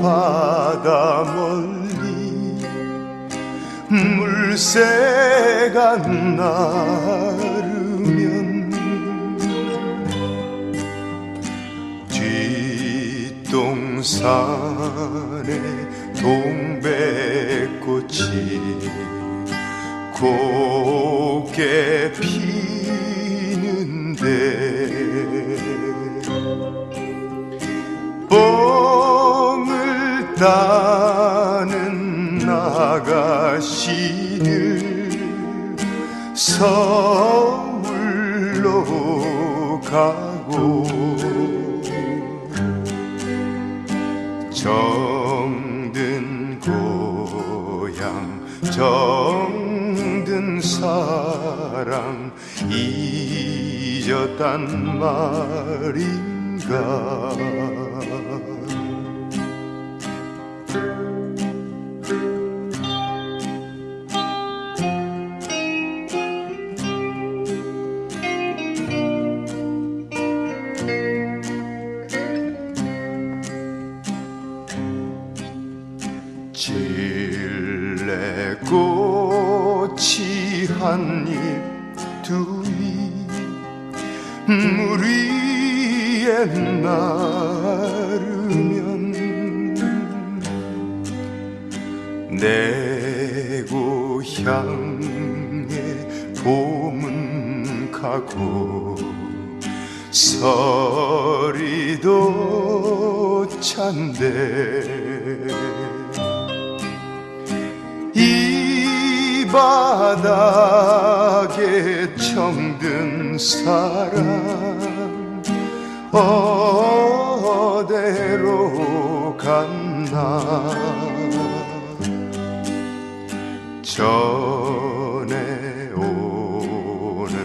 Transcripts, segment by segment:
바다 멀리 물새가 나르면 뒷동산에 동백꽃이 곱게 피는데 뽕을 따는 아가씨들 서울로 가고 정든 고향 정든 사랑 잊었단 말인가. 질레꽃이 한 잎 두 잎 물 위에 나르면 내 고향에 봄은 가고 서리도 찬데 이 바닥에 정든 사람 어디로 갔나. 전에 오는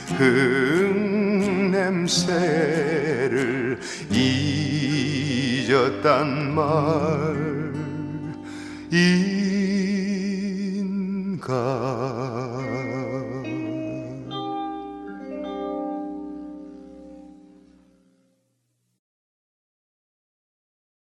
흙냄새를 잊었단 말인가.